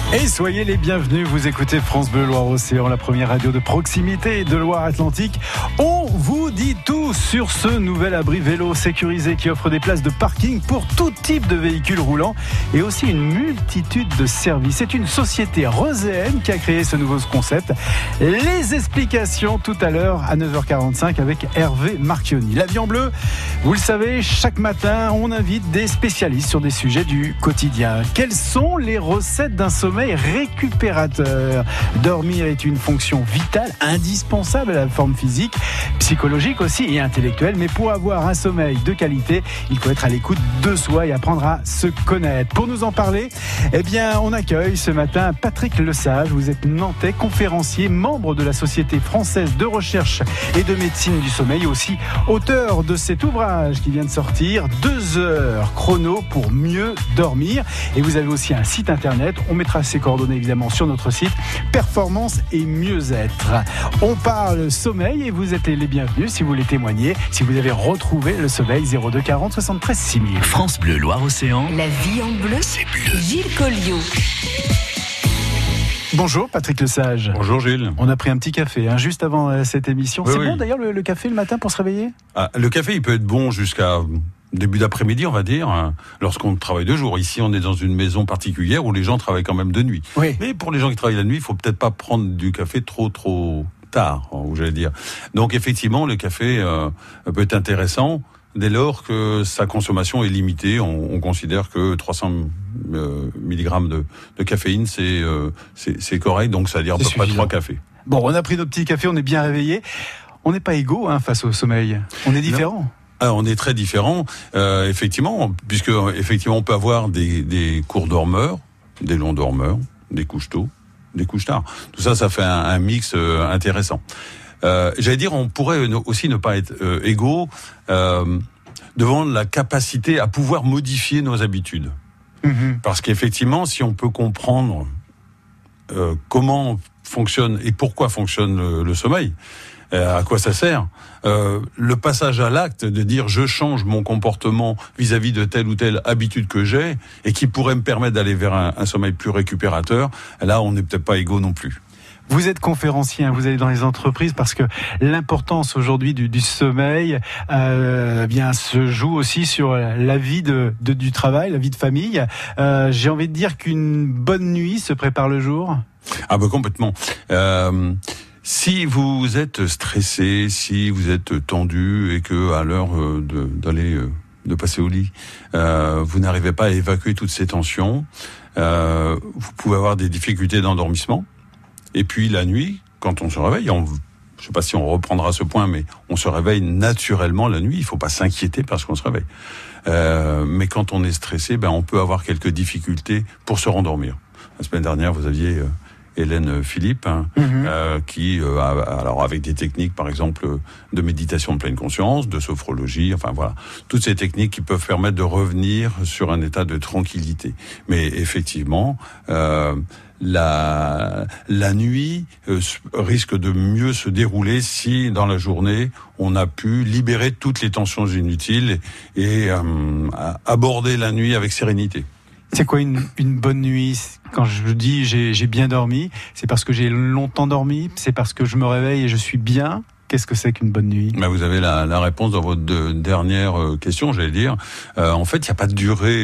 Et soyez les bienvenus, vous écoutez France Bleu Loire-Océan, la première radio de proximité de Loire-Atlantique. On vous dit tout sur ce nouvel abri vélo sécurisé qui offre des places de parking pour tout type de véhicules roulants et aussi une multitude de services. C'est une société roséenne qui a créé ce nouveau concept. Les explications tout à l'heure à 9h45 avec Hervé Marchionni. L'Avion Bleu, vous le savez, chaque matin, on invite des spécialistes sur des sujets du quotidien. Quelles sont les recettes d'un sommeil récupérateur? Dormir est une fonction vitale, indispensable à la forme physique, psychologique aussi et intellectuelle. Mais pour avoir un sommeil de qualité, il faut être à l'écoute de soi et apprendre à se connaître. Pour nous en parler, on accueille ce matin Patrick Lesage. Vous êtes nantais, conférencier, membre de la Société française de recherche et de médecine du sommeil, aussi auteur de cet ouvrage qui vient de sortir, 2 heures chrono pour mieux dormir. Et vous avez aussi un site internet. On mettra ses coordonnées évidemment sur notre site, Performance et Mieux-être. On parle sommeil et vous êtes les bienvenus si vous voulez témoigner, si vous avez retrouvé le sommeil. 02 40 73 6000. France Bleu Loire-Océan. La vie en bleu, c'est bleu. Gilles Colliot. Bonjour Patrick Lesage. Bonjour Gilles. On a pris un petit café juste avant cette émission. Oui, c'est oui. Bon d'ailleurs le café le matin pour se réveiller? Le café il peut être bon jusqu'à début d'après-midi, on va dire, lorsqu'on travaille de jour. Ici, on est dans une maison particulière où les gens travaillent quand même de nuit. Oui. Mais pour les gens qui travaillent la nuit, il faut peut-être pas prendre du café trop tard, j'allais dire. Donc effectivement, le café peut être intéressant dès lors que sa consommation est limitée. On considère que 300 mg de caféine, c'est correct. Donc ça veut dire à peu près 3 cafés. Bon, on a pris nos petits cafés, on est bien réveillés. On n'est pas égaux face au sommeil. On est différents. On est très différents, effectivement, puisque effectivement on peut avoir des courts dormeurs, des longs dormeurs, des couches tôt, des couches tard. Tout ça, ça fait un mix intéressant. J'allais dire, on pourrait aussi ne pas être égaux devant la capacité à pouvoir modifier nos habitudes. Mm-hmm. Parce qu'effectivement, si on peut comprendre comment fonctionne et pourquoi fonctionne le sommeil, à quoi ça sert, le passage à l'acte de dire je change mon comportement vis-à-vis de telle ou telle habitude que j'ai et qui pourrait me permettre d'aller vers un sommeil plus récupérateur, là on n'est peut-être pas égaux non plus. Vous êtes conférencier, vous allez dans les entreprises parce que l'importance aujourd'hui du sommeil se joue aussi sur la vie du travail, la vie de famille. J'ai envie de dire qu'une bonne nuit se prépare le jour. Complètement. Si vous êtes stressé, si vous êtes tendu et que à l'heure de passer au lit, vous n'arrivez pas à évacuer toutes ces tensions, vous pouvez avoir des difficultés d'endormissement. Et puis la nuit, quand on se réveille, je ne sais pas si on reprendra ce point, mais on se réveille naturellement la nuit. Il ne faut pas s'inquiéter parce qu'on se réveille. Mais quand on est stressé, on peut avoir quelques difficultés pour se rendormir. La semaine dernière, vous aviez Hélène Philippe, qui, alors avec des techniques, par exemple, de méditation de pleine conscience, de sophrologie, enfin voilà, toutes ces techniques qui peuvent permettre de revenir sur un état de tranquillité. Mais effectivement, la nuit risque de mieux se dérouler si, dans la journée, on a pu libérer toutes les tensions inutiles et aborder la nuit avec sérénité. C'est quoi une bonne nuit? Quand je dis j'ai bien dormi, c'est parce que j'ai longtemps dormi? C'est parce que je me réveille et je suis bien? Qu'est-ce que c'est qu'une bonne nuit? Vous avez la réponse dans votre dernière question, j'allais dire. En fait, il n'y a pas de durée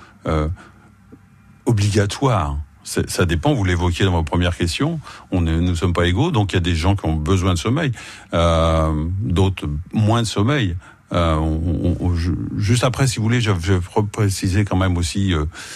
obligatoire. Ça dépend, vous l'évoquiez dans votre première question, nous ne sommes pas égaux, donc il y a des gens qui ont besoin de sommeil, d'autres moins de sommeil. Juste après, si vous voulez, je vais préciser quand même aussi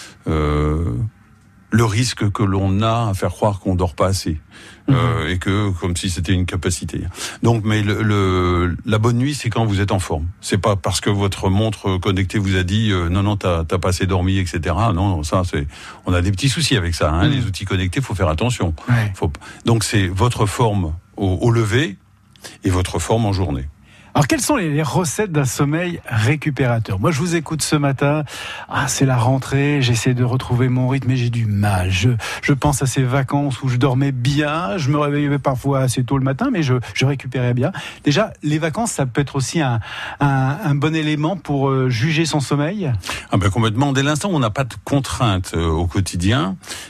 le risque que l'on a à faire croire qu'on dort pas assez, et que comme si c'était une capacité. Donc, mais la bonne nuit, c'est quand vous êtes en forme. C'est pas parce que votre montre connectée vous a dit non, t'as pas assez dormi, etc. Non, ça on a des petits soucis avec ça. Les outils connectés, faut faire attention. Ouais. Donc c'est votre forme au lever et votre forme en journée. Alors, quelles sont les recettes d'un sommeil récupérateur? Moi, je vous écoute ce matin. C'est la rentrée, j'essaie de retrouver mon rythme, mais j'ai du mal. Je pense à ces vacances où je dormais bien, je me réveillais parfois assez tôt le matin, mais je récupérais bien. Déjà, les vacances, ça peut être aussi un bon élément pour juger son sommeil. Complètement. Dès l'instant où on n'a pas de contraintes au quotidien,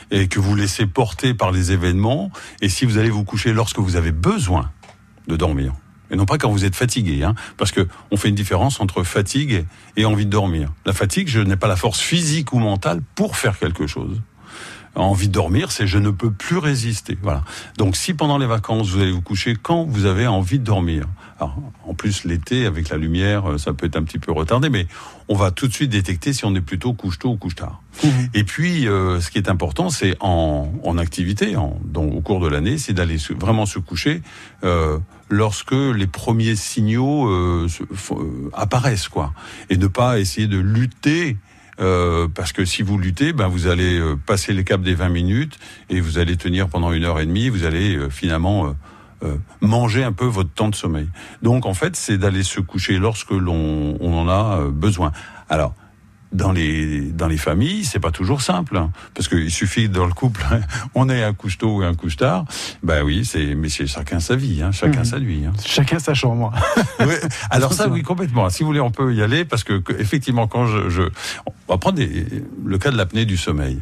et que vous laissez porter par les événements, et si vous allez vous coucher lorsque vous avez besoin de dormir. Et non pas quand vous êtes fatigué, parce que on fait une différence entre fatigue et envie de dormir. La fatigue, je n'ai pas la force physique ou mentale pour faire quelque chose. Envie de dormir, c'est je ne peux plus résister. Voilà. Donc si pendant les vacances, vous allez vous coucher quand vous avez envie de dormir. Alors, en plus, l'été, avec la lumière, ça peut être un petit peu retardé, mais on va tout de suite détecter si on est plutôt couche-tôt ou couche-tard. Et puis, ce qui est important, c'est en activité, au cours de l'année, c'est d'aller vraiment se coucher lorsque les premiers signaux apparaissent, quoi. Et ne pas essayer de lutter. Parce que si vous luttez, vous allez passer les caps des 20 minutes et vous allez tenir pendant 1h30, vous allez finalement manger un peu votre temps de sommeil. Donc en fait, c'est d'aller se coucher lorsque on en a besoin. Alors, dans les familles, c'est pas toujours simple, parce qu'il suffit dans le couple, on est un couche-tôt ou un couche-tard. Oui, mais c'est chacun sa vie, chacun sa nuit. Chacun sa chambre. Ouais, alors ça, oui, complètement. Si vous voulez, on peut y aller, parce que effectivement, quand on va prendre le cas de l'apnée du sommeil.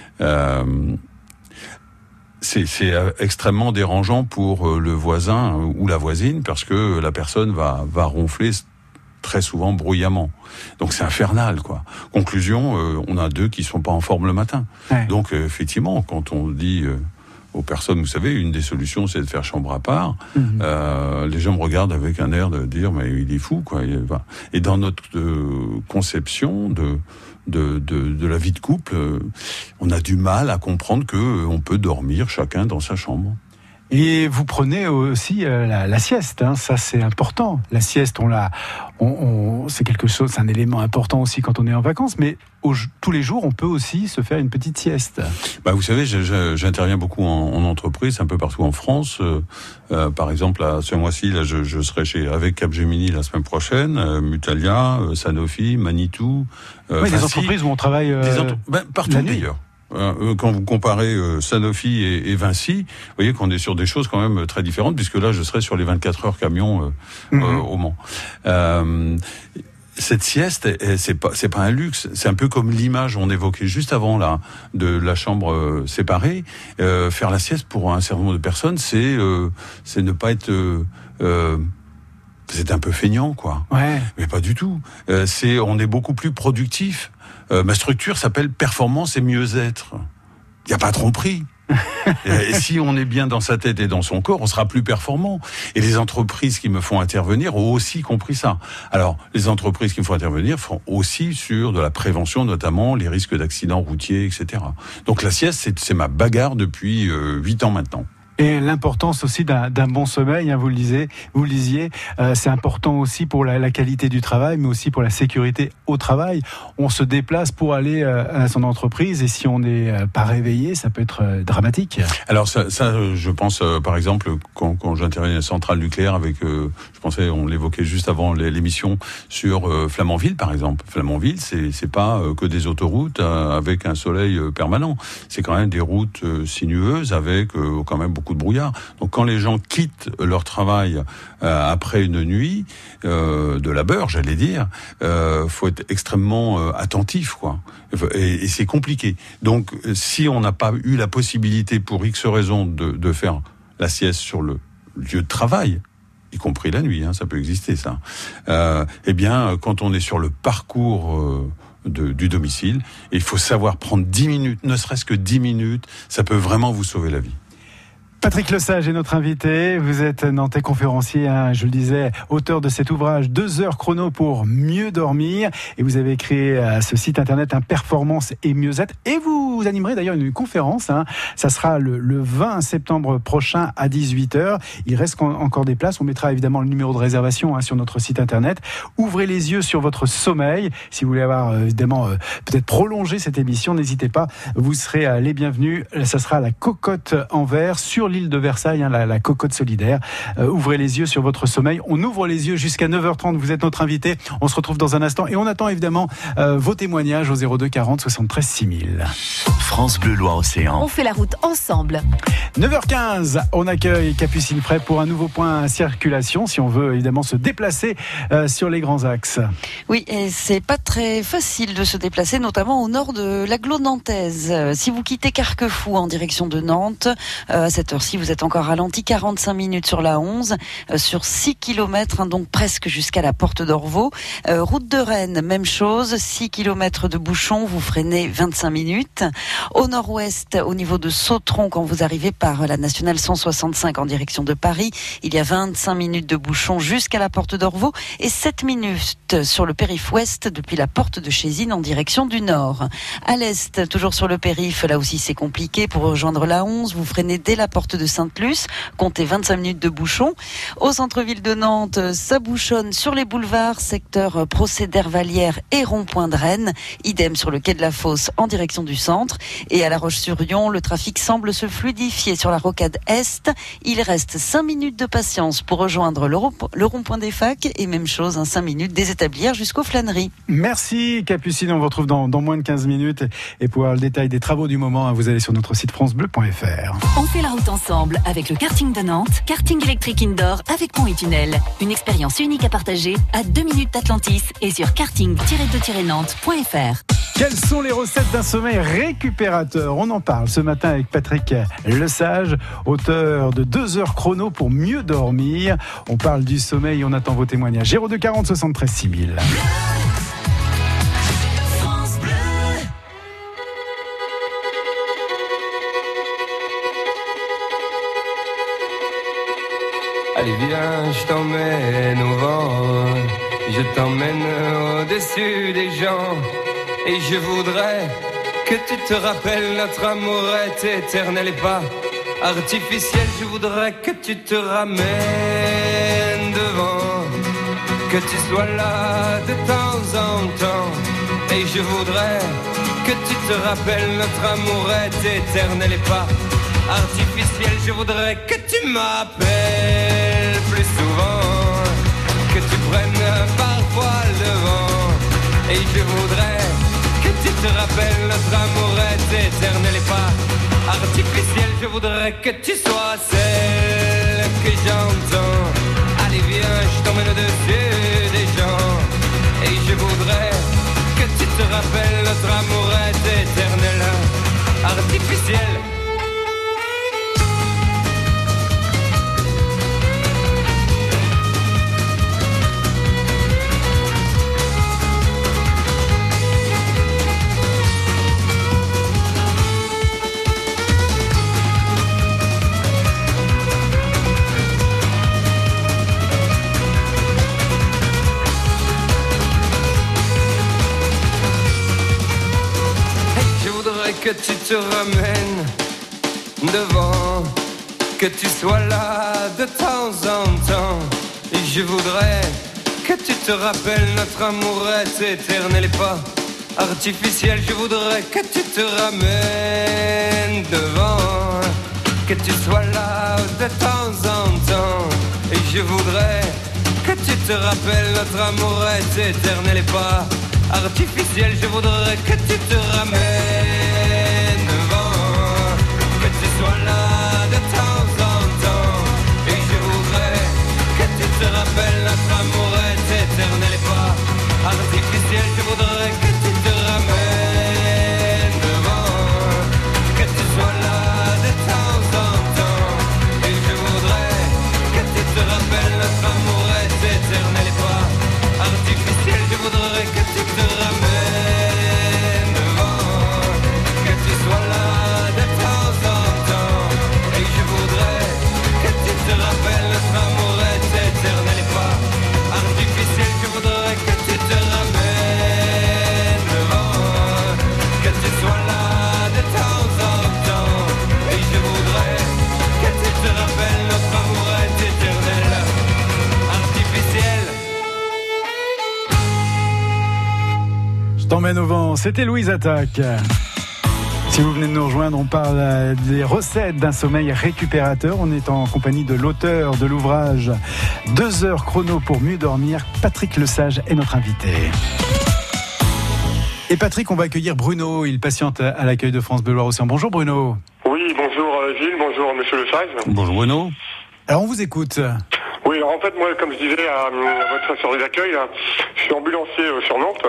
C'est extrêmement dérangeant pour le voisin ou la voisine, parce que la personne va ronfler très souvent bruyamment. Donc c'est infernal, quoi. Conclusion, on a 2 qui sont pas en forme le matin. Ouais. Donc effectivement, quand on dit aux personnes, vous savez, une des solutions, c'est de faire chambre à part. Les gens me regardent avec un air de dire, mais il est fou, quoi. Et dans notre conception de la vie de couple, on a du mal à comprendre que on peut dormir chacun dans sa chambre. Et vous prenez aussi la sieste, ça c'est important. La sieste, c'est quelque chose, c'est un élément important aussi quand on est en vacances, mais tous les jours, on peut aussi se faire une petite sieste. Vous savez, j'interviens beaucoup en entreprise, un peu partout en France. Par exemple, ce mois-ci, là, je serai avec Capgemini la semaine prochaine, Mutalia, Sanofi, Manitou. Des entreprises où on travaille partout d'ailleurs. Quand vous comparez Sanofi et Vinci, vous voyez qu'on est sur des choses quand même très différentes, puisque là, je serai sur les 24 heures camion au Mans. Cette sieste, c'est pas un luxe. C'est un peu comme l'image on évoquait juste avant là de la chambre séparée. Faire la sieste pour un certain nombre de personnes, c'est ne pas être c'est un peu feignant, quoi. Ouais. Mais pas du tout. On est beaucoup plus productif. Ma structure s'appelle performance et mieux-être. Il n'y a pas de tromperie. Et si on est bien dans sa tête et dans son corps, on sera plus performant. Et les entreprises qui me font intervenir ont aussi compris ça. Alors, les entreprises qui me font intervenir font aussi sur de la prévention, notamment les risques d'accidents routiers, etc. Donc la sieste, c'est ma bagarre depuis 8 ans maintenant. Et l'importance aussi d'un bon sommeil, vous le disiez, c'est important aussi pour la qualité du travail, mais aussi pour la sécurité au travail. On se déplace pour aller à son entreprise, et si on n'est pas réveillé, ça peut être dramatique. Alors ça je pense, par exemple, quand j'interviens à la centrale nucléaire avec, je pensais, on l'évoquait juste avant l'émission, sur Flamanville, par exemple. Flamanville, c'est pas que des autoroutes avec un soleil permanent. C'est quand même des routes sinueuses avec quand même beaucoup de brouillard. Donc quand les gens quittent leur travail après une nuit de labeur, j'allais dire, faut être extrêmement attentif, quoi. Et c'est compliqué. Donc si on n'a pas eu la possibilité pour X raisons de faire la sieste sur le lieu de travail, y compris la nuit, ça peut exister, ça. Eh bien, quand on est sur le parcours du domicile, il faut savoir prendre 10 minutes, ne serait-ce que 10 minutes, ça peut vraiment vous sauver la vie. Patrick Lesage est notre invité. Vous êtes nantais conférencier, je le disais, auteur de cet ouvrage 2 heures chrono pour mieux dormir. Et vous avez créé ce site internet Performance et mieux-être. Et vous animerez d'ailleurs une conférence. Ça sera le 20 septembre prochain à 18h. Il reste encore des places. On mettra évidemment le numéro de réservation sur notre site internet. Ouvrez les yeux sur votre sommeil. Si vous voulez avoir évidemment peut-être prolongé cette émission, n'hésitez pas. Vous serez les bienvenus. Ça sera la Cocotte en verre sur l'île de Versailles, la cocotte solidaire. Ouvrez les yeux sur votre sommeil. On ouvre les yeux jusqu'à 9h30. Vous êtes notre invité. On se retrouve dans un instant et on attend évidemment vos témoignages au 02 40 73 6000. France Bleu Loire-Océan. On fait la route ensemble. 9h15, on accueille Capucine Fray pour un nouveau point à circulation, si on veut évidemment se déplacer sur les grands axes. Oui, et c'est pas très facile de se déplacer, notamment au nord de l'agglo nantaise. Si vous quittez Carquefou en direction de Nantes, à cette heure-ci, vous êtes encore ralenti 45 minutes sur la 11, sur 6 km, donc presque jusqu'à la porte d'Orvaux. Route de Rennes, même chose, 6 km de bouchon, vous freinez 25 minutes. Au nord-ouest, au niveau de Sautron, quand vous arrivez par la nationale 165 en direction de Paris, il y a 25 minutes de bouchon jusqu'à la porte d'Orvaux et 7 minutes sur le périph' ouest depuis la porte de Chézine en direction du nord. À l'est, toujours sur le périph', là aussi c'est compliqué. Pour rejoindre la 11, vous freinez dès la porte de Sainte-Luce, comptez 25 minutes de bouchon. Au centre-ville de Nantes, ça bouchonne sur les boulevards, secteur Procès-d'Hervalière et rond-point de Rennes. Idem sur le quai de la Fosse en direction du centre. Et à La Roche-sur-Yon, le trafic semble se fluidifier sur la rocade Est. Il reste 5 minutes de patience pour rejoindre le rond-point des facs et même chose, 5 minutes des établières jusqu'aux flâneries. Merci Capucine, on vous retrouve dans moins de 15 minutes et pour avoir le détail des travaux du moment, vous allez sur notre site francebleu.fr. On fait la route ensemble avec le karting de Nantes, karting électrique indoor avec pont et tunnel. Une expérience unique à partager à 2 minutes d'Atlantis et sur karting-de-nantes.fr. Quelles sont les recettes d'un sommeil récupérateur? On en parle ce matin avec Patrick Lesage, auteur de 2 heures chrono pour mieux dormir. On parle du sommeil, on attend vos témoignages. 02 40 73 6000. Allez viens, je t'emmène au vent, je t'emmène au-dessus des gens. Et je voudrais que tu te rappelles, notre amour est éternel et pas artificiel. Je voudrais que tu te ramènes devant, que tu sois là de temps en temps. Et je voudrais que tu te rappelles, notre amour est éternel et pas artificiel. Je voudrais que tu m'appelles plus souvent, que tu prennes parfois le vent. Et je voudrais que tu te rappelles, notre amour est éternel et pas artificiel. Je voudrais que tu sois celle que j'entends. Allez viens, je t'emmène au-dessus des gens. Et je voudrais que tu te rappelles, notre amour est éternel, artificiel. Que tu te ramènes devant, que tu sois là de temps en temps. Et je voudrais que tu te rappelles, notre amour est éternel et pas artificiel. Je voudrais que tu te ramènes devant, que tu sois là de temps en temps. Et je voudrais que tu te rappelles, notre amour est éternel et pas artificiel. Je voudrais que tu te ramènes devant, que tu sois là de temps en temps. Et je voudrais que tu te rappelles, notre amour est éternel et pas artificiel. Je voudrais que tu te ramènes devant, que tu sois là de temps en temps. Et je voudrais que tu te rappelles, notre amour est éternel et pas artificiel. Je voudrais que tu te ramènes devant, que tu sois là de temps en temps. Et je voudrais que tu te rappelles, notre amour est éternel et pas artificiel. Je voudrais que tu te ramènes devant, que tu sois là de temps en temps. Et je voudrais que tu te rappelles, notre amour est éternel, artificiel. Je t'emmène au vent, c'était Louise Attaque. Si vous venez de nous rejoindre, on parle des recettes d'un sommeil récupérateur. On est en compagnie de l'auteur de l'ouvrage 2 heures chrono pour mieux dormir. Patrick Lesage est notre invité. Et Patrick, on va accueillir Bruno. Il patiente à l'accueil de France Bleu Loire-Océan. Bonjour Bruno. Oui, bonjour Gilles, bonjour Monsieur Lesage. Bonjour Bruno. Alors on vous écoute. Oui, alors en fait, moi, comme je disais à votre chargé d'accueil, là, je suis ambulancier sur Nantes.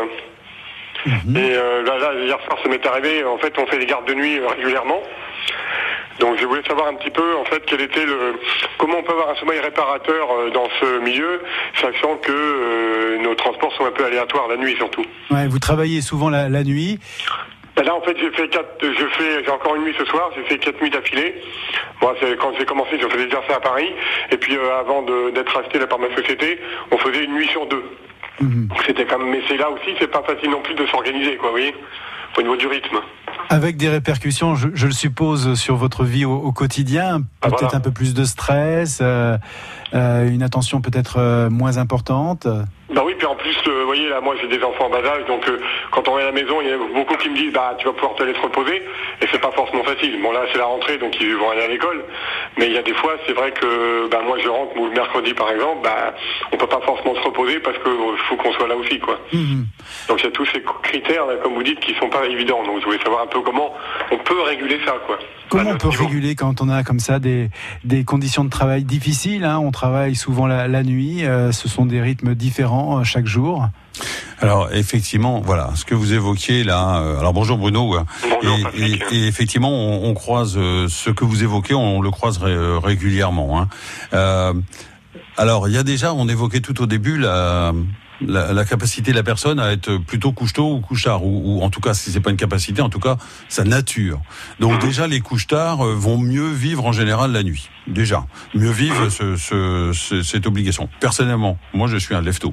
Et là, hier soir, ça m'est arrivé. En fait, on fait des gardes de nuit régulièrement. Donc, je voulais savoir un petit peu, en fait, comment on peut avoir un sommeil réparateur dans ce milieu, sachant que nos transports sont un peu aléatoires la nuit, surtout. Ouais, vous travaillez souvent la nuit. Ben là, en fait, j'ai encore une nuit ce soir. J'ai fait 4 nuits d'affilée. Moi, quand j'ai commencé, je faisais déjà ça à Paris. Et puis, avant d'être acheté là par ma société, on faisait une nuit sur 2. Donc c'était quand même, mais c'est là aussi, c'est pas facile non plus de s'organiser, quoi, vous voyez, au niveau du rythme. Avec des répercussions, je le suppose, sur votre vie au quotidien, peut-être voilà. Un peu plus de stress, une attention peut-être moins importante. Bah oui, puis en plus, vous voyez, là, moi j'ai des enfants en bas âge, donc quand on est à la maison, il y a beaucoup qui me disent, tu vas pouvoir t'aller te reposer, et c'est pas forcément facile. Bon là, c'est la rentrée, donc ils vont aller à l'école, mais il y a des fois, c'est vrai que moi je rentre le mercredi par exemple, on peut pas forcément se reposer parce que faut qu'on soit là aussi, quoi. Donc il y a tous ces critères, là, comme vous dites, qui sont pas évidents. Donc je voulais savoir un peu comment on peut réguler ça, quoi. Comment on peut réguler quand on a comme ça des conditions de travail difficiles, hein, on travaille souvent la nuit, ce sont des rythmes différents chaque jour. Alors effectivement, voilà, ce que vous évoquiez là. Alors bonjour Bruno. Bonjour, et effectivement, on croise ce que vous évoquez, on le croise régulièrement. Hein. Alors il y a déjà, on évoquait tout au début la capacité de la personne à être plutôt couche-tôt ou couche-tard, ou en tout cas, si c'est pas une capacité, en tout cas, sa nature. Donc déjà, les couche-tard vont mieux vivre en général la nuit. Déjà, mieux vivre cette obligation. Personnellement, moi, je suis un lève-tôt.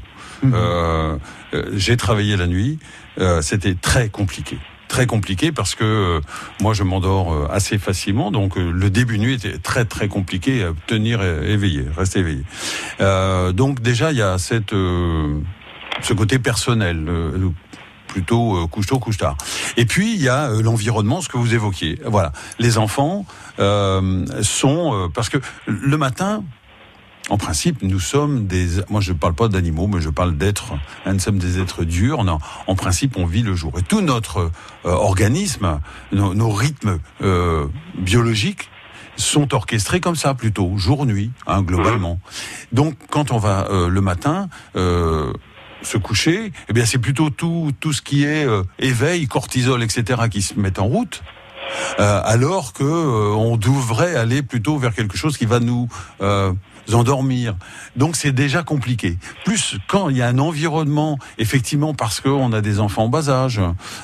J'ai travaillé la nuit, c'était très compliqué. Très compliqué parce que moi je m'endors assez facilement, donc le début de nuit était très très compliqué à tenir éveillé, rester éveillé. Donc déjà il y a ce côté personnel, plutôt couche-tôt, couche-tard. Et puis il y a l'environnement, ce que vous évoquiez. Voilà, les enfants sont parce que le matin. En principe, nous sommes moi je ne parle pas d'animaux, mais je parle d'êtres, nous sommes des êtres diurnes. En principe, on vit le jour. Et tout notre organisme, nos rythmes biologiques sont orchestrés comme ça, plutôt, jour-nuit, globalement. Donc, quand on va le matin se coucher, eh bien c'est plutôt tout ce qui est éveil, cortisol, etc., qui se met en route. Alors que on devrait aller plutôt vers quelque chose qui va nous endormir. Donc c'est déjà compliqué. Plus quand il y a un environnement, effectivement, parce qu'on a des enfants en bas âge,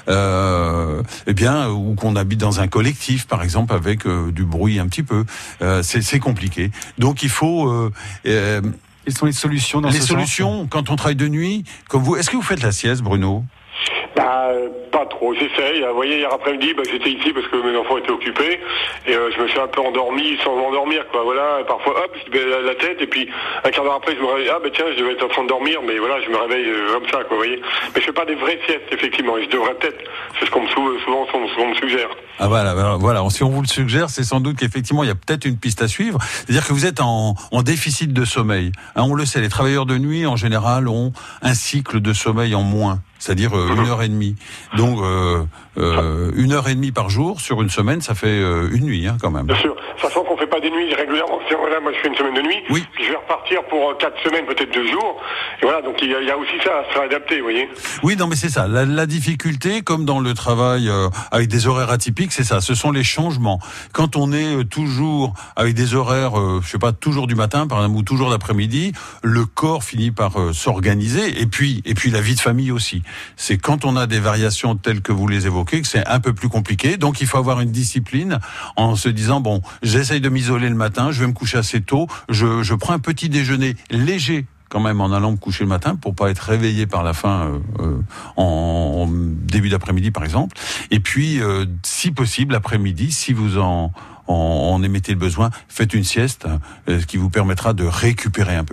ou qu'on habite dans un collectif, par exemple, avec du bruit un petit peu, c'est compliqué. Donc il faut quelles sont les solutions dans ce sens ? Les solutions, quand on travaille de nuit, comme vous, est-ce que vous faites la sieste, Bruno ? Pas trop, j'essaye. Vous voyez, hier après-midi, j'étais ici parce que mes enfants étaient occupés et je me suis un peu endormi sans m'endormir, quoi. Voilà, et parfois, hop, je baisse la tête et puis un quart d'heure après, je me réveille. Tiens, je devais être en train de dormir, mais voilà, je me réveille comme ça, quoi. Vous voyez. Mais je fais pas des vraies siestes, effectivement. Et je devrais peut-être. C'est ce qu'on me suggère. Voilà. Si on vous le suggère, c'est sans doute qu'effectivement, il y a peut-être une piste à suivre. C'est-à-dire que vous êtes en déficit de sommeil. On le sait, les travailleurs de nuit, en général, ont un cycle de sommeil en moins. C'est-à-dire 1h30. Donc 1h30 par jour sur une semaine, ça fait une nuit, quand même. Bien sûr, sachant qu'on fait pas des nuits régulièrement. Voilà, moi je fais une semaine de nuit, oui. Puis je vais repartir pour 4 semaines, peut-être 2 jours. Et voilà, donc il y a aussi ça à se adapter, vous voyez. Oui, non, mais c'est ça. La difficulté, comme dans le travail avec des horaires atypiques, c'est ça. Ce sont les changements. Quand on est toujours avec des horaires, toujours du matin, par exemple, ou toujours d'après-midi, le corps finit par s'organiser. Et puis la vie de famille aussi. C'est quand on a des variations telles que vous les évoquez que c'est un peu plus compliqué. Donc il faut avoir une discipline en se disant j'essaye de m'isoler le matin, je vais me coucher assez tôt, je prends un petit déjeuner léger quand même en allant me coucher le matin pour pas être réveillé par la faim en début d'après-midi par exemple. Et puis si possible l'après-midi, si vous en émettez le besoin, faites une sieste, ce qui vous permettra de récupérer un peu.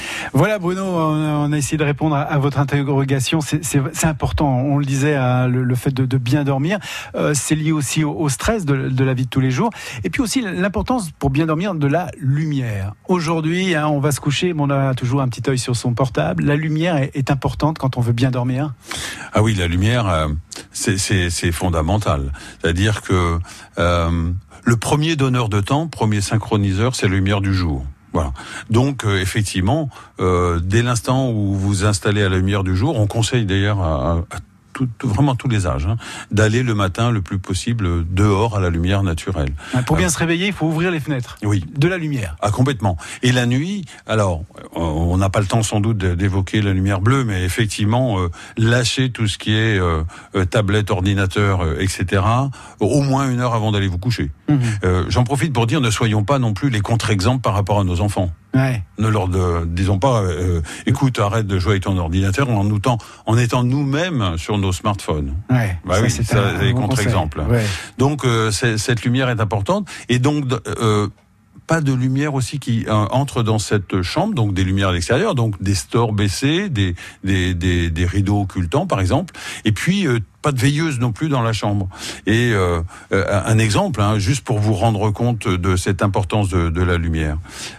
Voilà Bruno, on a essayé de répondre à votre interrogation. C'est important, on le disait, le fait de bien dormir. C'est lié aussi au stress de la vie de tous les jours. Et puis aussi l'importance pour bien dormir de la lumière. Aujourd'hui, on va se coucher, mais on a toujours un petit œil sur son portable. La lumière est importante quand on veut bien dormir. Ah oui, la lumière, c'est fondamental. C'est-à-dire que le premier donneur de temps, premier synchroniseur, c'est la lumière du jour. Voilà. Donc effectivement, dès l'instant où vous installez à la lumière du jour, on conseille d'ailleurs à vraiment tous les âges, d'aller le matin le plus possible dehors à la lumière naturelle. Pour bien se réveiller, il faut ouvrir les fenêtres. Oui. De la lumière. Ah, complètement. Et la nuit, alors, on n'a pas le temps sans doute d'évoquer la lumière bleue, mais effectivement, lâcher tout ce qui est tablette, ordinateur, etc., au moins 1 heure avant d'aller vous coucher. J'en profite pour dire, ne soyons pas non plus les contre-exemples par rapport à nos enfants. Ouais. Ne leur disons pas, écoute, arrête de jouer avec ton ordinateur en étant nous-mêmes sur nos smartphones. Ouais. Bah ça, oui, c'est ça, un les bon contre-exemples. Ouais. Donc cette lumière est importante, et donc pas de lumière aussi qui entre dans cette chambre, donc des lumières à l'extérieur, donc des stores baissés, des rideaux occultants par exemple, et puis pas de veilleuse non plus dans la chambre. Et un exemple, juste pour vous rendre compte de cette importance de la lumière.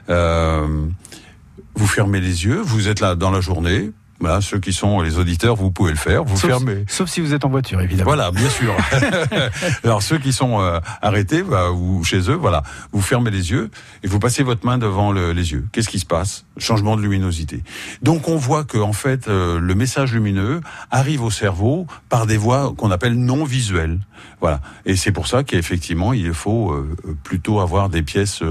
Vous fermez les yeux, vous êtes là dans la journée. Voilà, ceux qui sont les auditeurs, vous pouvez le faire. Vous fermez. Sauf si vous êtes en voiture, évidemment. Voilà, bien sûr. Alors ceux qui sont arrêtés ou chez eux, voilà, vous fermez les yeux et vous passez votre main devant les yeux. Qu'est-ce qui se passe ? Changement de luminosité. Donc on voit que en fait le message lumineux arrive au cerveau par des voies qu'on appelle non visuelles. Voilà. Et c'est pour ça qu'effectivement il faut plutôt avoir des pièces,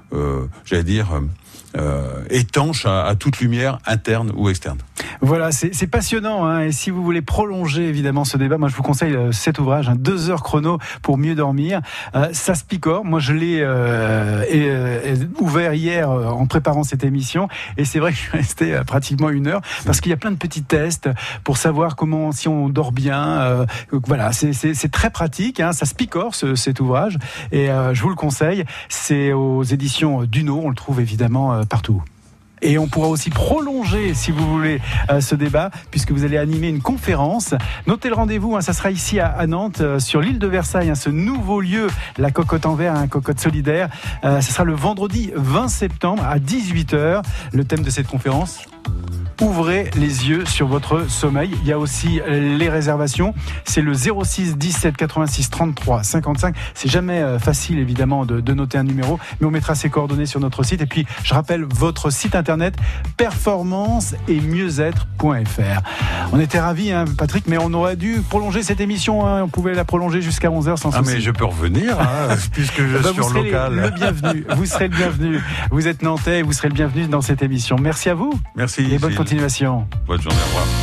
étanches à toute lumière interne ou externe. Voilà, c'est passionnant, et si vous voulez prolonger évidemment ce débat, moi je vous conseille cet ouvrage, 2 heures chrono pour mieux dormir. Ça se picore. Moi je l'ai ouvert hier en préparant cette émission, et c'est vrai que je suis resté pratiquement 1 heure parce qu'il y a plein de petits tests pour savoir si on dort bien. Voilà, c'est très pratique, ça se picore cet ouvrage, et je vous le conseille. C'est aux éditions Duno, on le trouve évidemment partout. Et on pourra aussi prolonger, si vous voulez, ce débat, puisque vous allez animer une conférence. Notez le rendez-vous, ça sera ici à Nantes, sur l'île de Versailles, ce nouveau lieu, la Cocotte en Verre, Cocotte solidaire. Ce sera le vendredi 20 septembre à 18h. Le thème de cette conférence: ouvrez les yeux sur votre sommeil. Il y a aussi les réservations. C'est le 06 17 86 33 55. C'est jamais facile, évidemment, de noter un numéro, mais on mettra ses coordonnées sur notre site. Et puis, je rappelle votre site internet, performance et mieux-être.fr. On était ravis, Patrick, mais on aurait dû prolonger cette émission. On pouvait la prolonger jusqu'à 11h sans souci. Mais je peux revenir, puisque je suis en local. Vous serez le bienvenu. Vous êtes nantais, vous serez le bienvenu dans cette émission. Merci à vous. Merci. Et bonne continuation. Bonne journée, au revoir.